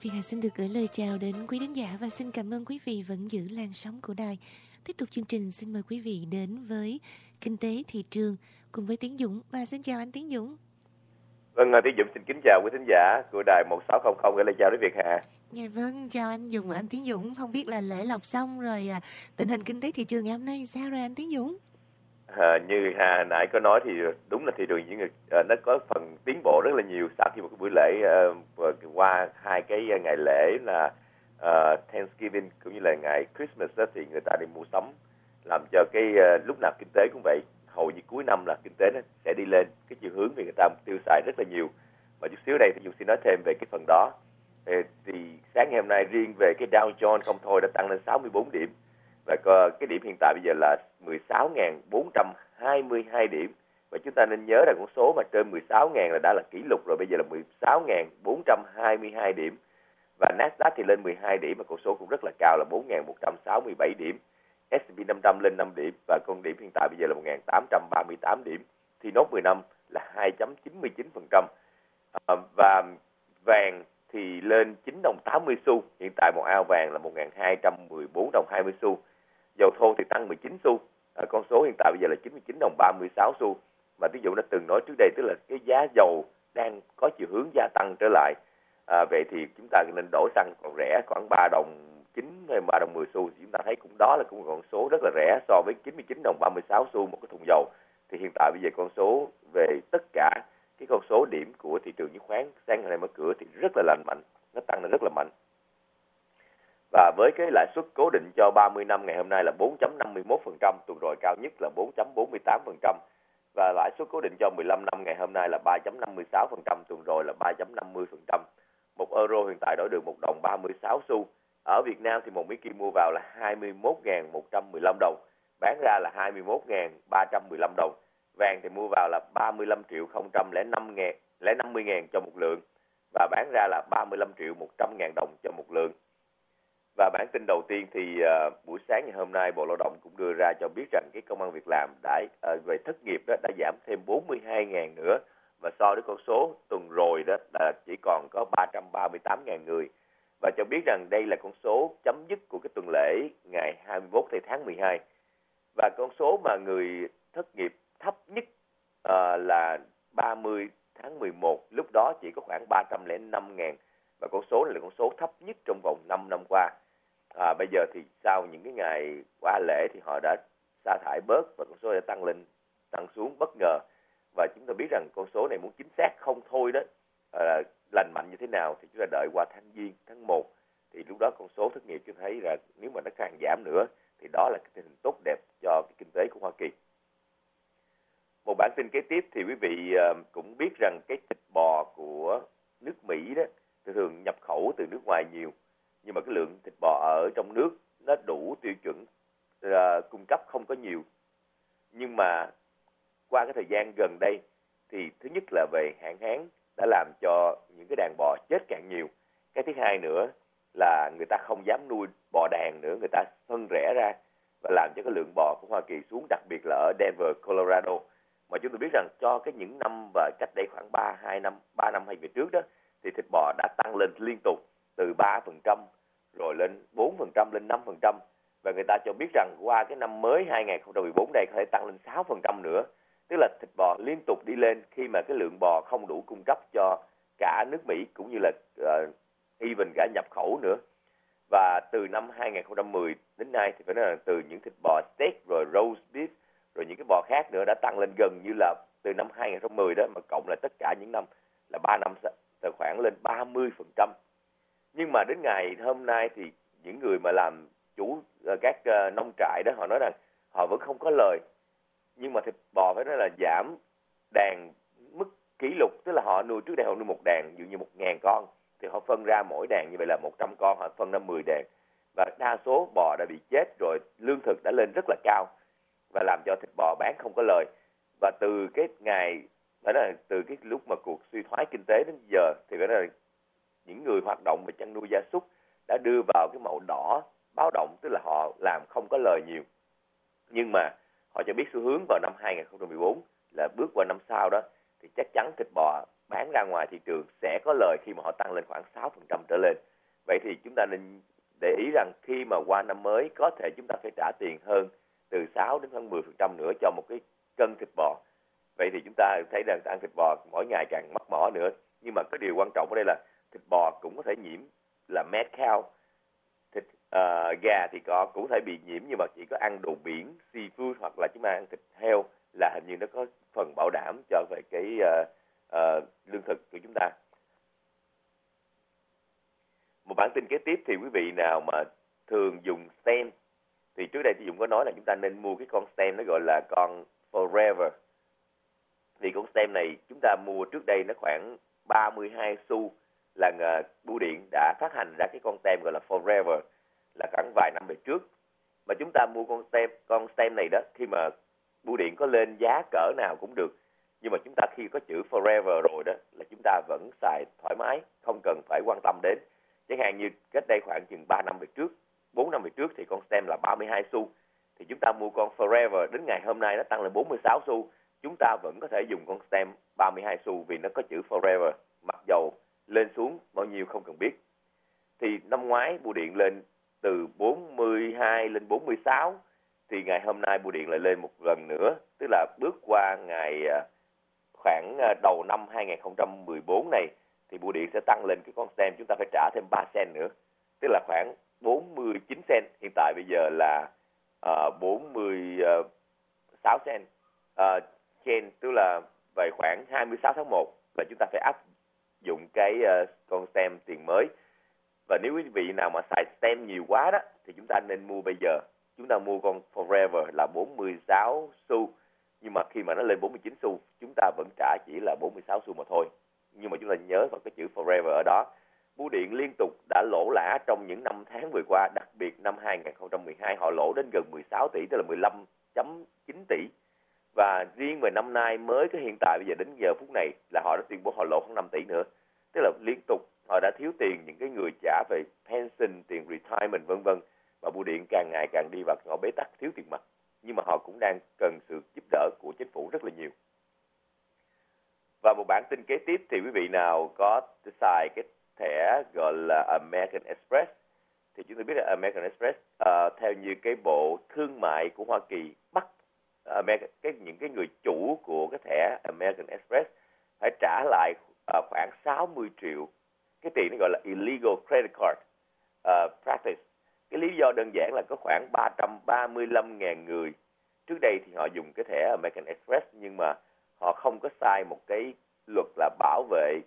Việt Hà xin được gửi lời chào đến quý khán giả và xin cảm ơn quý vị vẫn giữ làn sóng của đài. Tiếp tục chương trình, xin mời quý vị đến với Kinh tế thị trường cùng với Tiến Dũng. Và xin chào anh Tiến Dũng. Vâng, Tiến Dũng xin kính chào quý thính giả của đài 1600 gửi lời chào đến Việt Hà. Dạ vâng, chào anh Dũng và anh Tiến Dũng. Không biết là lễ lộc xong rồi, tình hình kinh tế thị trường ngày hôm nay sao rồi anh Tiến Dũng? Như Hà nãy có nói thì đúng là thị trường nó có phần tiến bộ rất là nhiều sau khi một cái buổi lễ qua hai cái ngày lễ là Thanksgiving cũng như là ngày Christmas đó, thì người ta đi mua sắm làm cho cái lúc nào kinh tế cũng vậy, hầu như cuối năm là kinh tế nó sẽ đi lên cái chiều hướng vì người ta tiêu xài rất là nhiều. Và chút xíu đây thì Dung xin nói thêm về cái phần đó. Thì sáng ngày hôm nay riêng về cái Dow Jones không thôi đã tăng lên 64 điểm. Và cái điểm hiện tại bây giờ là 16.422 điểm. Và chúng ta nên nhớ rằng con số mà trên 16.000 là đã là kỷ lục rồi, bây giờ là 16.422 điểm. Và Nasdaq thì lên 12 điểm, và con số cũng rất là cao là 4.167 điểm. S&P 500 lên 5 điểm, và con điểm hiện tại bây giờ là 1.838 điểm. Thì nốt 10 năm là 2.99%. Và vàng thì lên 9 đồng 80 xu, hiện tại một ao vàng là 1.214 đồng 20 xu. Dầu thô thì tăng 19 xu, con số hiện tại bây giờ là 99 đồng 36 xu. Và ví dụ đã từng nói trước đây, tức là cái giá dầu đang có chiều hướng gia tăng trở lại. Vậy thì chúng ta nên đổ xăng còn rẻ khoảng 3 đồng 9 hay 3 đồng 10 xu, thì chúng ta thấy cũng đó là cũng một con số rất là rẻ so với 99 đồng 36 xu một cái thùng dầu. Thì hiện tại bây giờ con số về tất cả cái con số điểm của thị trường chứng khoán sáng ngày nay mở cửa thì rất là lành mạnh, nó tăng lên rất là mạnh. Và với cái lãi suất cố định cho 30 năm ngày hôm nay là 4.51%, tuần rồi cao nhất là 4.48%. Và lãi suất cố định cho 15 năm ngày hôm nay là 3.56%, tuần rồi là 3.50%. Một euro hiện tại đổi được 1 đồng 36 xu. Ở Việt Nam thì một Mỹ Kim mua vào là 21.115 đồng, bán ra là 21.315 đồng. Vàng thì mua vào là 35.050.000 cho một lượng, và bán ra là 35.100.000 đồng cho một lượng. Và bản tin đầu tiên thì buổi sáng ngày hôm nay Bộ Lao động cũng đưa ra cho biết rằng cái công ăn việc làm về thất nghiệp đó đã giảm thêm 42.000 nữa, và so với con số tuần rồi đó là chỉ còn có 338.000 người, và cho biết rằng đây là con số chấm dứt của cái tuần lễ ngày 21 tháng 12. Và con số mà người thất nghiệp thấp nhất là 30 tháng 11, lúc đó chỉ có khoảng 305.000, và con số này là con số thấp nhất trong vòng 5 năm qua. Bây giờ thì sau những cái ngày qua lễ thì họ đã sa thải bớt, và con số đã tăng xuống bất ngờ. Và chúng ta biết rằng con số này muốn chính xác không thôi đó, lành mạnh như thế nào thì chúng ta đợi qua tháng Giêng, tháng 1, thì lúc đó con số thất nghiệp chúng thấy là nếu mà nó càng giảm nữa thì đó là cái tình hình tốt đẹp cho cái kinh tế của Hoa Kỳ. Một bản tin kế tiếp thì quý vị cũng biết rằng cái thịt bò của nước Mỹ đó thường nhập khẩu từ nước ngoài nhiều, nhưng mà cái lượng thịt bò ở trong nước nó đủ tiêu chuẩn cung cấp không có nhiều. Nhưng mà qua cái thời gian gần đây thì thứ nhất là về hạn hán đã làm cho những cái đàn bò chết càng nhiều. Cái thứ hai nữa là người ta không dám nuôi bò đàn nữa, người ta phân rẽ ra và làm cho cái lượng bò của Hoa Kỳ xuống, đặc biệt là ở Denver, Colorado. Mà chúng tôi biết rằng cho cái những năm và cách đây khoảng 3 năm hay về trước đó, thì thịt bò đã tăng lên liên tục từ 3% rồi lên 4%, lên 5%. Và người ta cho biết rằng qua cái năm mới 2014 đây có thể tăng lên 6% nữa. Tức là thịt bò liên tục đi lên khi mà cái lượng bò không đủ cung cấp cho cả nước Mỹ cũng như là even cả nhập khẩu nữa. Và từ năm 2010 đến nay thì phải nói là từ những thịt bò steak rồi roast beef rồi những cái bò khác nữa đã tăng lên gần như là từ năm 2010 đó mà cộng lại tất cả những năm là 3 năm tài khoản lên 30%. Nhưng mà đến ngày hôm nay thì những người mà làm chủ các nông trại đó họ nói rằng họ vẫn không có lời. Nhưng mà thịt bò phải nói là giảm đàn mức kỷ lục, tức là họ nuôi trước đây họ nuôi một đàn dụ như 1.000 con thì họ phân ra mỗi đàn như vậy là 100 con, họ phân ra 10 đàn, và đa số bò đã bị chết rồi, lương thực đã lên rất là cao và làm cho thịt bò bán không có lời. Và từ cái ngày phải nói là từ cái lúc mà cuộc suy thoái kinh tế đến giờ thì phải nói là những người hoạt động về chăn nuôi gia súc đã đưa vào cái màu đỏ báo động, tức là họ làm không có lời nhiều. Nhưng mà họ cho biết xu hướng vào năm 2014 là bước qua năm sau đó thì chắc chắn thịt bò bán ra ngoài thị trường sẽ có lời khi mà họ tăng lên khoảng 6% trở lên. Vậy thì chúng ta nên để ý rằng khi mà qua năm mới có thể chúng ta phải trả tiền hơn từ 6 đến hơn 10% nữa cho một cái cân thịt bò. Vậy thì chúng ta thấy rằng ăn thịt bò mỗi ngày càng mắc mỏ nữa. Nhưng mà cái điều quan trọng ở đây là thịt bò cũng có thể nhiễm là mad cow. Thịt gà thì cũng thể bị nhiễm, nhưng mà chỉ có ăn đồ biển, seafood hoặc là chúng ta ăn thịt heo là hình như nó có phần bảo đảm cho về cái lương thực của chúng ta. Một bản tin kế tiếp thì quý vị nào mà thường dùng stem, thì trước đây thì Dũng có nói là chúng ta nên mua cái con stem nó gọi là con Forever. Thì con stem này chúng ta mua trước đây nó khoảng 32 xu, là bưu điện đã phát hành ra cái con stem gọi là Forever là khoảng vài năm về trước. Mà chúng ta mua con stem này đó, khi mà bưu điện có lên giá cỡ nào cũng được, nhưng mà chúng ta khi có chữ Forever rồi đó là chúng ta vẫn xài thoải mái, không cần phải quan tâm đến. Chẳng hạn như cách đây khoảng chừng 3 năm về trước, 4 năm về trước thì con stem là 32 xu, thì chúng ta mua con Forever đến ngày hôm nay nó tăng lên 46 xu, chúng ta vẫn có thể dùng con stem 32 xu vì nó có chữ Forever, mặc dầu lên xuống bao nhiêu không cần biết. Thì năm ngoái bưu điện lên từ 42 lên 46, thì ngày hôm nay bưu điện lại lên một lần nữa, tức là bước qua ngày khoảng đầu năm 2014 này thì bưu điện sẽ tăng lên cái con stem, chúng ta phải trả thêm 3 cent nữa, tức là khoảng 49 cent. Hiện tại bây giờ là 46 cent trên, tức là về khoảng 26 tháng 1 là chúng ta phải áp dụng cái con stem tiền mới. Và nếu quý vị nào mà xài stem nhiều quá đó thì chúng ta nên mua bây giờ. Chúng ta mua con Forever là 46 xu, nhưng mà khi mà nó lên 49 xu chúng ta vẫn trả chỉ là 46 xu mà thôi. Nhưng mà chúng ta nhớ vào cái chữ Forever ở đó. Bưu điện liên tục đã lỗ lã trong những năm tháng vừa qua, đặc biệt năm 2012 họ lỗ đến gần 16 tỷ, tức là 15.9 tỷ. Và riêng về năm nay mới cái hiện tại bây giờ đến giờ phút này là họ đã tuyên bố họ lỗ khoảng 5 tỷ nữa. Tức là liên tục họ đã thiếu tiền những cái người trả về pension, tiền retirement vân vân, và bưu điện càng ngày càng đi vào họ bế tắc, thiếu tiền mặt. Nhưng mà họ cũng đang cần sự giúp đỡ của chính phủ rất là nhiều. Và một bản tin kế tiếp thì quý vị nào có xài cái thẻ gọi là American Express, thì chúng tôi biết là American Express theo như cái Bộ Thương mại của Hoa Kỳ bắt những cái người chủ của cái thẻ American Express phải trả lại khoảng 60 triệu. Cái tiền nó gọi là illegal credit card practice. Cái lý do đơn giản là có khoảng 335.000 người trước đây thì họ dùng cái thẻ American Express, nhưng mà họ không có sai một cái luật là bảo vệ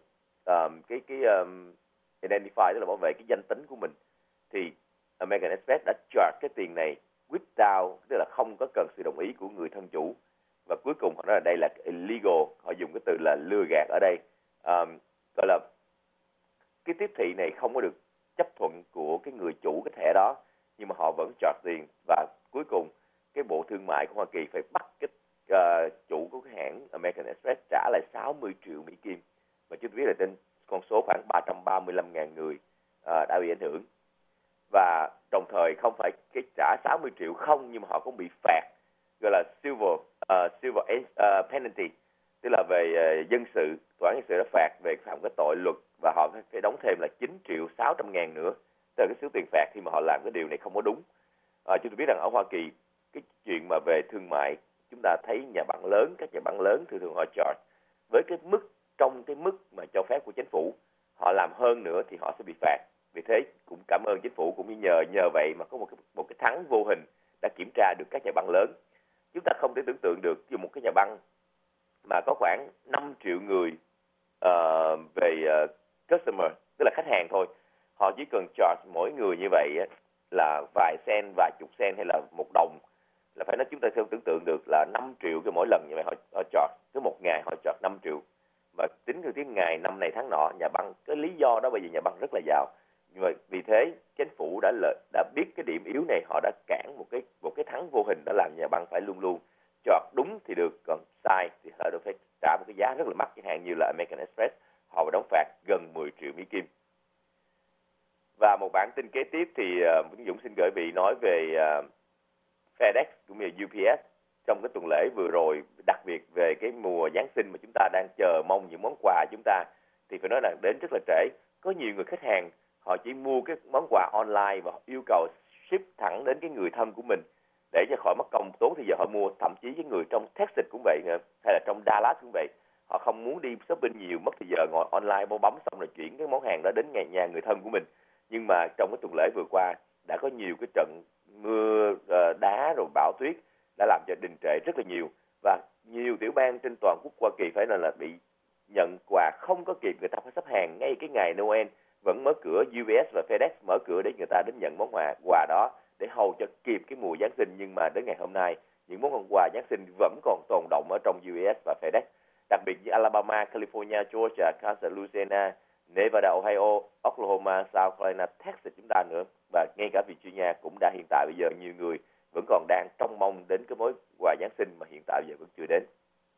identify, tức là bảo vệ cái danh tính của mình. Thì American Express đã charge cái tiền này without, tức là không có cần sự đồng ý của người thân chủ. Và cuối cùng họ nói là đây là illegal, họ dùng cái từ là lừa gạt ở đây. Gọi là cái tiếp thị này không có được chấp thuận của cái người chủ cái thẻ đó, nhưng mà họ vẫn charge tiền. Và cuối cùng cái Bộ Thương mại của Hoa Kỳ phải bắt cái chủ của cái hãng American Express trả lại 60 triệu Mỹ Kim. Và chúng tôi biết là trên con số khoảng 335.000 người đã bị ảnh hưởng. Và đồng thời không phải cái trả 60 triệu không, nhưng mà họ cũng bị phạt, gọi là civil penalty, tức là về dân sự. Tòa án dân sự đã phạt về phạm cái tội luật, và họ phải đóng thêm là 9.600.000 nữa. Tức là cái số tiền phạt khi mà họ làm cái điều này không có đúng. Chúng tôi biết rằng ở Hoa Kỳ cái chuyện mà về thương mại, chúng ta thấy các nhà bán lớn thường họ charge với cái mức, trong cái mức mà cho phép của chính phủ. Họ làm hơn nữa thì họ sẽ bị phạt. Vì thế cũng cảm ơn chính phủ, cũng như nhờ vậy mà có một cái thắng vô hình đã kiểm tra được các nhà băng lớn. Chúng ta không thể tưởng tượng được như một cái nhà băng mà có khoảng 5 triệu người về customer, tức là khách hàng thôi. Họ chỉ cần charge mỗi người như vậy là vài sen, vài chục sen hay là $1, là phải nói chúng ta không tưởng tượng được là 5 triệu cho mỗi lần như vậy họ charge. Cứ một ngày họ charge 5 triệu. Mà tính theo tiếng ngày, năm này tháng nọ, nhà băng, cái lý do đó bây giờ nhà băng rất là giàu. Nhưng mà vì thế chính phủ đã biết cái điểm yếu này, họ đã cản một cái thắng vô hình, đã làm nhà băng phải luôn luôn chọn đúng thì được, còn sai thì họ phải trả một cái giá rất là mắc. Chẳng hạn như là American Express, họ phải đóng phạt gần 10 triệu Mỹ Kim. Và một bản tin kế tiếp thì Dũng xin gửi vị nói về FedEx cũng như UPS trong cái tuần lễ vừa rồi, đặc biệt về cái mùa Giáng sinh mà chúng ta đang chờ mong những món quà chúng ta, thì phải nói là đến rất là trễ. Có nhiều người khách hàng họ chỉ mua cái món quà online và yêu cầu ship thẳng đến cái người thân của mình để cho khỏi mất công tốn thời giờ họ mua. Thậm chí cái người trong Texas cũng vậy nữa, hay là trong Dallas cũng vậy, họ không muốn đi shopping nhiều, mất thời giờ ngồi online mua bấm xong rồi chuyển cái món hàng đó đến nhà người thân của mình. Nhưng mà trong cái tuần lễ vừa qua đã có nhiều cái trận mưa đá rồi bão tuyết đã làm cho đình trệ rất là nhiều, và nhiều tiểu bang trên toàn quốc Hoa Kỳ phải là bị nhận quà không có kịp, người ta phải xếp hàng ngay cái ngày Noel vẫn mở cửa. UPS và FedEx mở cửa để người ta đến nhận món quà đó để hầu cho kịp cái mùa Giáng sinh. Nhưng mà đến ngày hôm nay những món quà Giáng sinh vẫn còn tồn đọng ở trong UPS và FedEx, đặc biệt như Alabama, California, Georgia, Kansas, Louisiana, Nevada, Ohio, Oklahoma, South Carolina, Texas chúng ta nữa, và ngay cả Virginia cũng đã hiện tại bây giờ nhiều người vẫn còn đang trông mong đến cái mối quà Giáng sinh mà hiện tại bây giờ vẫn chưa đến.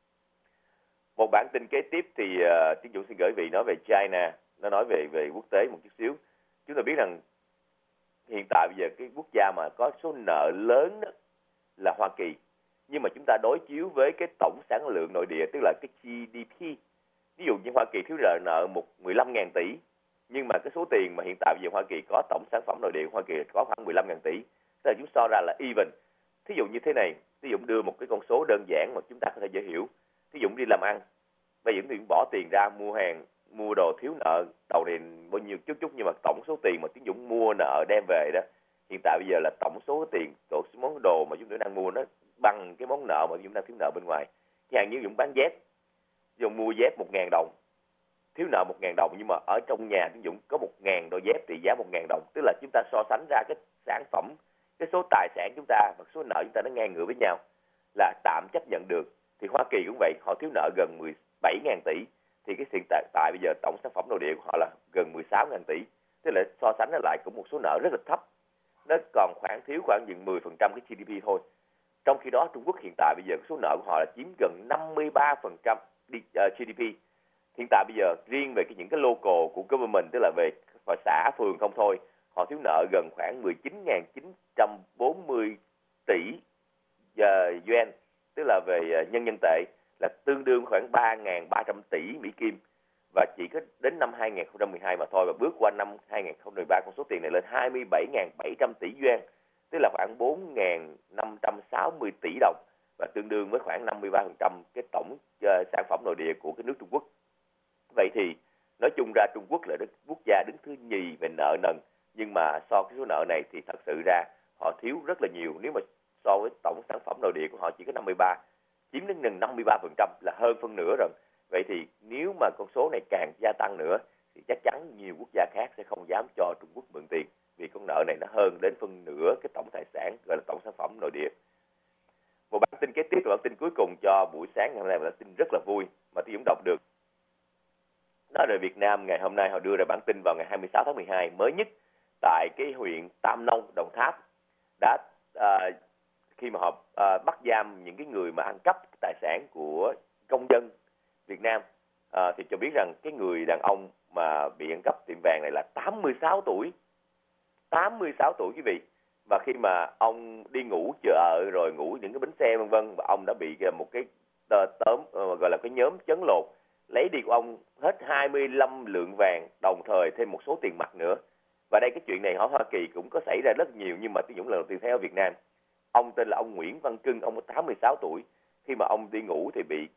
Một bản tin kế tiếp thì Tiến Dũng xin gửi vị nói về China, nó nói về quốc tế một chút xíu. Chúng ta biết rằng hiện tại bây giờ cái quốc gia mà có số nợ lớn đó là Hoa Kỳ, nhưng mà chúng ta đối chiếu với cái tổng sản lượng nội địa, tức là cái GDP. Ví dụ như Hoa Kỳ thiếu nợ 15.000 tỷ, nhưng mà cái số tiền mà hiện tại bây giờ Hoa Kỳ có tổng sản phẩm nội địa của Hoa Kỳ có khoảng 15.000 tỷ, tức là chúng so ra là even. Thí dụ như thế này, thí dụ đưa một cái con số đơn giản mà chúng ta có thể dễ hiểu. Thí dụ đi làm ăn, bây giờ Tiến bỏ tiền ra mua hàng, mua đồ thiếu nợ đầu này bao nhiêu chút, nhưng mà tổng số tiền mà Tiến Dũng mua nợ đem về đó hiện tại bây giờ là tổng số tiền, tổng số món đồ mà chúng ta đang mua nó bằng cái món nợ mà chúng ta thiếu nợ bên ngoài. Chẳng hạn như Dũng bán dép, Dũng mua dép 1.000 đồng, thiếu nợ 1.000 đồng, nhưng mà ở trong nhà Tiến Dũng có 1.000 đôi dép trị giá 1.000 đồng, tức là chúng ta so sánh ra cái sản phẩm, cái số tài sản chúng ta và số nợ chúng ta nó ngang ngửa với nhau, là tạm chấp nhận được. Thì Hoa Kỳ cũng vậy, họ thiếu nợ gần 17.000 tỷ, thì cái hiện tại bây giờ tổng sản phẩm nội địa của họ là gần 16.000 tỷ, tức là so sánh lại cũng một số nợ rất là thấp, nó còn thiếu khoảng chừng 10% cái GDP thôi. Trong khi đó Trung Quốc hiện tại bây giờ số nợ của họ là chiếm gần 53% GDP. Hiện tại bây giờ riêng về những cái local của government, tức là về xã phường không thôi, họ thiếu nợ gần khoảng 19.940 tỷ yuan, tức là về nhân tệ, là tương đương khoảng 3.300 tỷ Mỹ Kim. Và chỉ có đến năm 2012 mà thôi, và bước qua năm 2013 con số tiền này lên 27.700 tỷ yuan, tức là khoảng 4.560 tỷ đồng, và tương đương với khoảng 53% cái tổng sản phẩm nội địa của cái nước Trung Quốc. Vậy thì nói chung ra Trung Quốc là quốc gia đứng thứ nhì về nợ nần, nhưng mà so với số nợ này thì thật sự ra họ thiếu rất là nhiều. Nếu mà so với tổng sản phẩm nội địa của họ chỉ có 53, chiếm đến gần 53%, là hơn phân nửa rồi. Vậy thì nếu mà con số này càng gia tăng nữa thì chắc chắn nhiều quốc gia khác sẽ không dám cho Trung Quốc mượn tiền, vì con nợ này nó hơn đến phân nửa cái tổng tài sản, gọi là tổng sản phẩm nội địa. Một bản tin kế tiếp là bản tin cuối cùng cho buổi sáng ngày hôm nay, là tin rất là vui mà tôi cũng đọc được. Nói về Việt Nam ngày hôm nay họ đưa ra bản tin vào ngày 26 tháng 12 mới nhất tại cái huyện Tam Nông, Đồng Tháp, đã khi mà họ bắt giam những cái người mà ăn cắp tài sản của công dân Việt Nam, thì cho biết rằng cái người đàn ông mà bị ăn cắp tiệm vàng này là 86 tuổi. 86 tuổi quý vị. Và khi mà ông đi ngủ chợ rồi ngủ những cái bánh xe vân vân, và ông đã bị một cái gọi là cái nhóm chấn lột lấy đi của ông hết 25 lượng vàng, đồng thời thêm một số tiền mặt nữa. Và đây cái chuyện này ở Hoa Kỳ cũng có xảy ra rất nhiều, nhưng mà Tiến Dũng lần đầu tiên thấy ở Việt Nam. Ông tên là ông Nguyễn Văn Cưng, ông 86 tuổi. Khi mà ông đi ngủ thì bị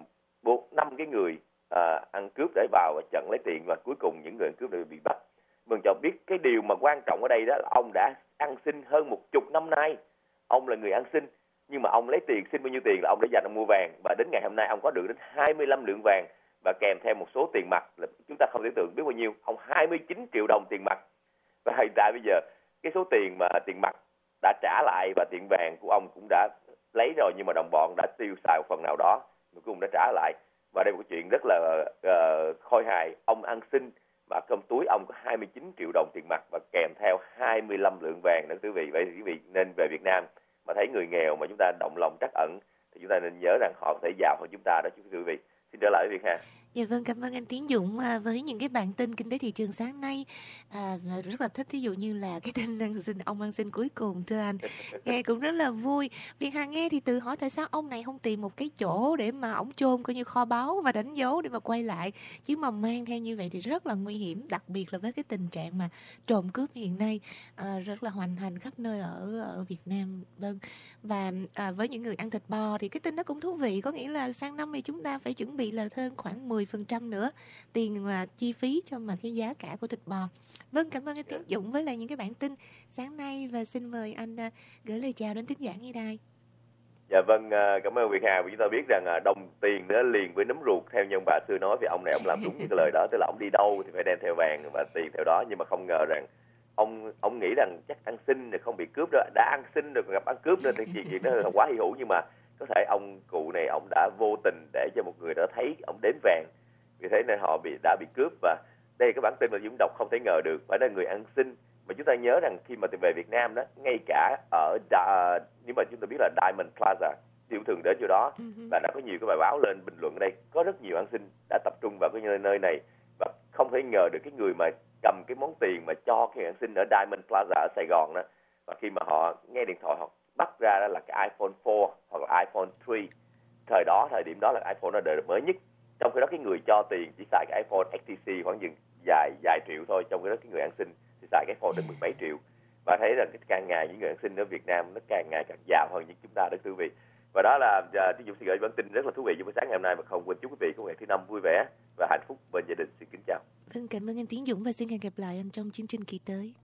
5 cái người ăn cướp để vào và chặn lấy tiền, và cuối cùng những người ăn cướp đều bị bắt. Mình cho biết cái điều mà quan trọng ở đây đó là ông đã ăn xin hơn 10 năm nay. Ông là người ăn xin, nhưng mà ông lấy tiền, xin bao nhiêu tiền là ông đã dành ông mua vàng, và đến ngày hôm nay ông có được đến 25 lượng vàng và kèm theo một số tiền mặt là chúng ta không thể tưởng biết bao nhiêu. Ông 29 triệu đồng tiền mặt. Và hiện tại bây giờ cái số tiền mà tiền mặt đã trả lại và tiền vàng của ông cũng đã lấy rồi, nhưng mà đồng bọn đã tiêu xài một phần nào đó, cuối cùng đã trả lại. Và đây là một chuyện rất là khôi hài. Ông ăn xin và trong túi ông có 29 triệu đồng tiền mặt và kèm theo 25 lượng vàng nữa quý vị. Vậy thì quý vị nên về Việt Nam mà thấy người nghèo mà chúng ta động lòng trắc ẩn thì chúng ta nên nhớ rằng họ có thể giàu hơn chúng ta đó quý vị. Xin trở lại với Việt Hà. Dạ vâng, cảm ơn anh Tiến Dũng, với những cái bản tin kinh tế thị trường sáng nay. Và rất là thích, ví dụ như là cái tin ông ăn xin cuối cùng thưa anh, nghe cũng rất là vui. Việt Hà nghe thì tự hỏi tại sao ông này không tìm một cái chỗ để mà ổng chôn coi như kho báu và đánh dấu để mà quay lại, chứ mà mang theo như vậy thì rất là nguy hiểm, đặc biệt là với cái tình trạng mà trộm cướp hiện nay, rất là hoành hành khắp nơi ở ở Việt Nam. Vâng, và, với những người ăn thịt bò thì cái tin đó cũng thú vị, có nghĩa là sang năm thì chúng ta phải chuẩn bị là thêm khoảng 10% nữa tiền mà chi phí cho mà cái giá cả của thịt bò. Vâng, cảm ơn anh Tiến Dũng với lại những cái bản tin sáng nay và xin mời anh gửi lời chào đến thính giả nghe đài. Dạ vâng, cảm ơn Việt Hà. Vì chúng ta biết rằng đồng tiền nó liền với nấm ruột theo như ông bà xưa nói, vì ông này ông làm đúng như cái lời đó, tức là ông đi đâu thì phải đem theo vàng và tiền theo đó, nhưng mà không ngờ rằng ông nghĩ rằng chắc ăn xin thì không bị cướp đó, đã ăn xin rồi còn gặp ăn cướp nữa thì chuyện đó là quá hy hữu, nhưng mà có thể ông cụ này ông đã vô tình để cho một người đó thấy ông đếm vàng, vì thế nên họ đã bị cướp. Và đây là cái bản tin mà Dũng đọc không thể ngờ được, phải là người ăn xin. Mà chúng ta nhớ rằng khi mà về Việt Nam đó, ngay cả ở nhưng mà chúng ta biết là Diamond Plaza, thì thường đến chỗ đó, và đã có nhiều cái bài báo lên bình luận ở đây, có rất nhiều ăn xin đã tập trung vào cái nơi này, và không thể ngờ được cái người mà cầm cái món tiền mà cho cái ăn xin ở Diamond Plaza ở Sài Gòn đó, và khi mà họ nghe điện thoại họ bắt ra đó là cái iPhone 4 hoặc là iPhone 3. Thời điểm đó là iPhone nó đời mới nhất, trong khi đó cái người cho tiền chỉ xài cái iPhone XTC khoảng chừng vài triệu thôi, trong khi đó cái người ăn xin thì xài cái iPhone đến 17 triệu. Và thấy rằng càng ngày những người ăn xin ở Việt Nam nó càng ngày càng giàu hơn những chúng ta đó quý vị. Và đó là Tiến Dũng xin gửi bản tin rất là thú vị cho buổi sáng ngày hôm nay, mà không quên chúc quý vị có ngày thứ năm vui vẻ và hạnh phúc bên gia đình. Xin kính chào. Vâng, cảm ơn anh Tiến Dũng và xin hẹn gặp lại anh trong chương trình kỳ tới.